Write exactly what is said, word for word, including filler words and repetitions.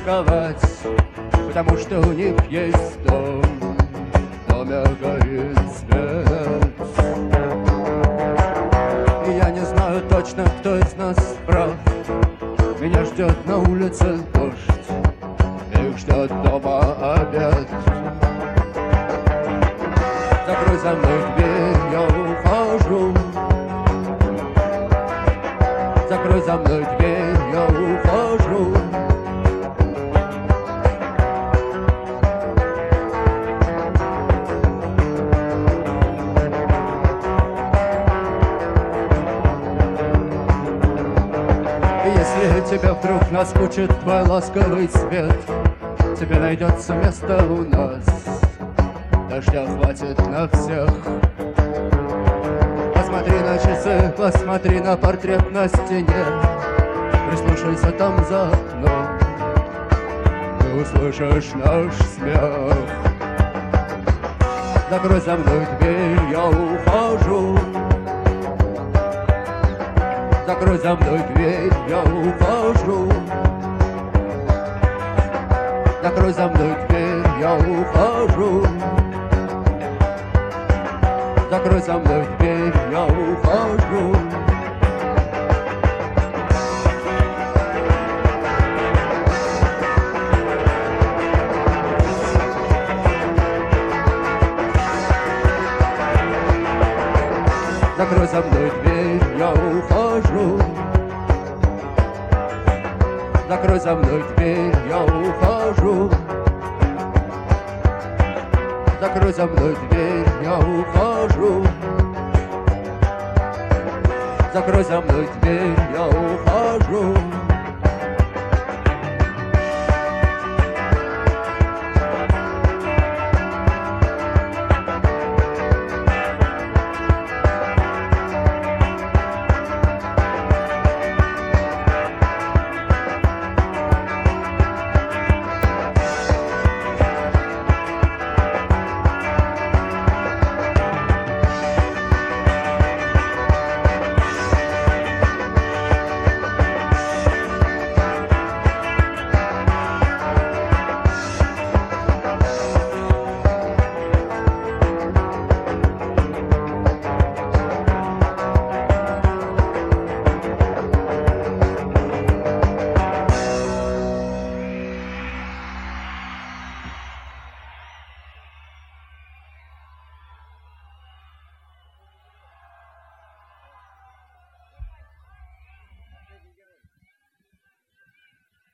тосковать, потому что у них есть дом, в доме горит свет. И я не знаю точно, кто из нас прав. Меня ждет на улице дождь, их ждет дома обед. Закрой за мной дверь, я ухожу. Закрой за мной дверь, я ухожу. Если тебя вдруг наскучит твой ласковый свет, тебе найдется место у нас, дождя хватит на всех. Посмотри на часы, посмотри на портрет на стене, прислушайся там за окном, ты услышишь наш смех. Закрой за мной дверь, я ухожу. Закрой за мной дверь, я ухожу. Закрой за мной дверь, я ухожу. Закрой за мной дверь, я ухожу. Закрой за мной дверь, я ухожу. Закрой за мной дверь, я ухожу. Закрой за мной дверь, я ухожу. Закрой за мной дверь, я ухожу.